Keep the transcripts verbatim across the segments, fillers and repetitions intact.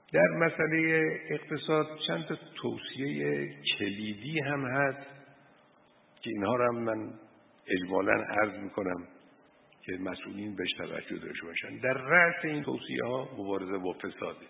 در مسئله اقتصاد چند تا توصیه کلیدی هم هست که اینها رو هم من اجمالاً عرض میکنم که مسئولین بهش توجه داشته باشن. در رأس این توصیه ها مبارزه با فساده.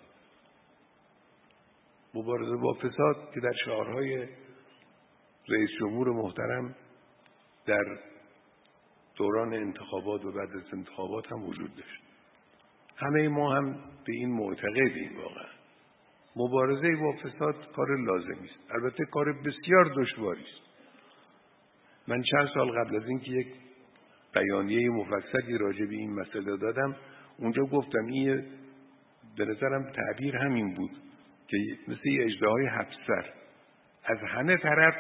مبارزه با فساد که در شعارهای رئیس جمهور محترم در دوران انتخابات و بعد از انتخابات هم وجود داشت. همه ما هم به این معتقدیم. واقعا مبارزه با فساد کار لازمی است، البته کار بسیار دشواری است. من چند سال قبل از اینکه یک بیانیه مفصلی راجع به این مسئله دادم، اونجا گفتم این به نظرم تعبیر همین بود که مثل یه اژدهای هفت سر از همه طرف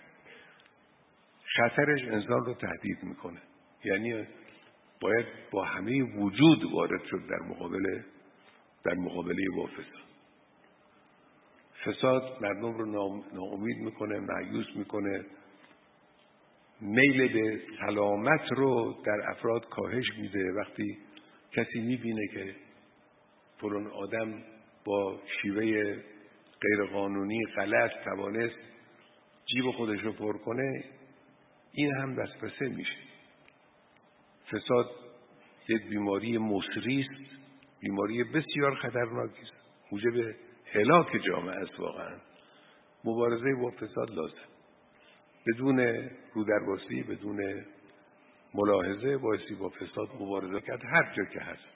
خطرش انسان رو تهدید میکنه، یعنی باید با همه وجود وارد شد در مقابل در مقابله با فساد. فساد مردم رو ناامید میکنه، مایوس میکنه، میل به سلامت رو در افراد کاهش میده. وقتی کسی میبینه که فلان آدم با شیوه غیرقانونی غلط توانست جیب خودش رو پر کنه، این هم وسوسه میشه. فساد یک بیماری مصری است، بیماری بسیار خطرناکی است، موجب هلاک جامعه است. واقعا مبارزه با فساد لازم، بدون رودرباسی، بدون ملاحظه بایستی با فساد مبارزه کرد هر جا که هست.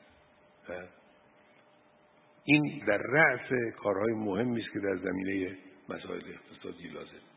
این در رأس کارهای مهمی است که در زمینه مسائل اقتصادی لازم.